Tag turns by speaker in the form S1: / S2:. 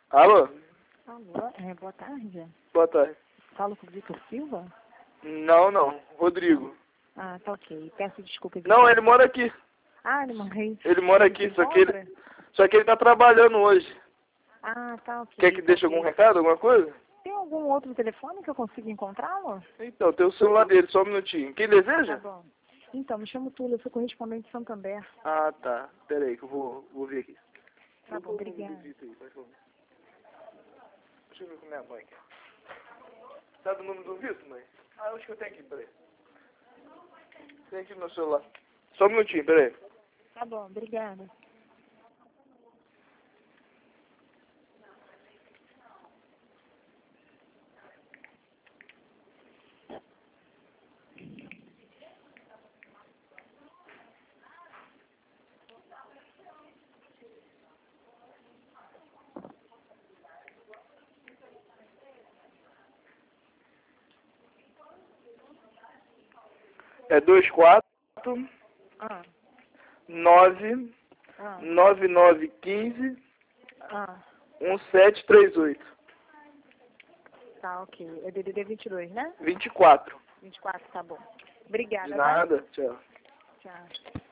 S1: Alô?
S2: Alô, boa tarde.
S1: Boa tarde.
S2: Falo com o Vitor Silva?
S1: Não. Rodrigo.
S2: Ah, tá ok. Peço desculpa.
S1: Não, ele mora aqui.
S2: Ah, ele mora aí.
S1: Ele mora aqui, só que ele tá trabalhando hoje.
S2: Ah, tá ok.
S1: Quer que deixe algum recado, alguma coisa?
S2: Tem algum outro telefone que eu consiga encontrá-lo?
S1: Então, tem o celular dele, só um minutinho. Quem deseja?
S2: Tá bom. Então, me chamo Túlio, eu sou correspondente de Santander.
S1: Ah, tá. Pera aí que eu vou ver aqui.
S2: Tá bom, obrigada.
S1: Deixa eu ver com minha mãe. Sabe o número do Vitor, mãe? Ah, eu acho que eu tenho aqui, peraí. Tem aqui no meu celular. Só um minutinho, peraí.
S2: Tá bom, obrigada.
S1: É 24
S2: Ah,
S1: 9
S2: ah,
S1: 9915
S2: ah.
S1: 1738.
S2: Tá ok. É DDD 22, né?
S1: 24.
S2: 24, tá bom. Obrigada,
S1: De
S2: tá?
S1: nada. Tchau.
S2: Tchau.